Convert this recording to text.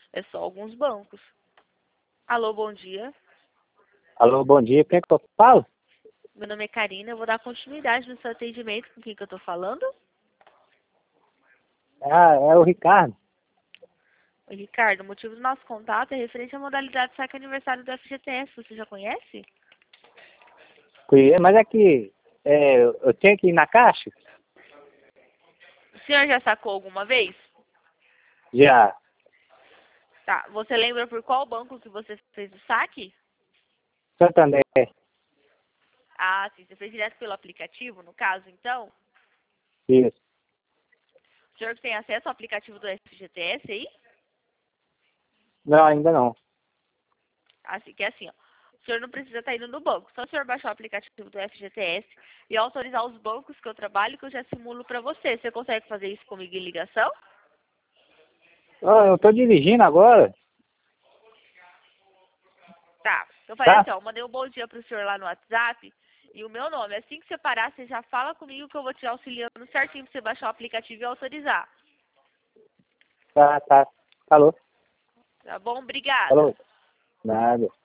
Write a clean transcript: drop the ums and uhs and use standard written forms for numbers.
É só alguns bancos. Alô, bom dia. Alô, bom dia. Quem é que eu falo? Meu nome é Karina, eu vou dar continuidade no seu atendimento. Com quem que eu tô falando? É o Ricardo. Oi, Ricardo, o motivo do nosso contato é referente à modalidade saque aniversário do FGTS. Você já conhece? Mas é que eu tenho que ir na caixa? O senhor já sacou alguma vez? Já. Tá. Você lembra por qual banco que você fez o saque? Santander. Ah, sim. Você fez direto pelo aplicativo, no caso, então? Isso. O senhor que tem acesso ao aplicativo do FGTS aí? Não, ainda não. Assim que é assim, ó. O senhor não precisa estar indo no banco. Só o senhor baixar o aplicativo do FGTS e autorizar os bancos que eu trabalho, que eu já simulo para você. Você consegue fazer isso comigo em ligação? Eu tô dirigindo agora. Tá. Então falei Tá? assim, ó, eu mandei um bom dia pro senhor lá no WhatsApp e o meu nome. Assim que você parar, você já fala comigo que eu vou te auxiliando certinho pra você baixar o aplicativo e autorizar. Tá. Falou. Tá bom? Obrigada. Falou. Nada.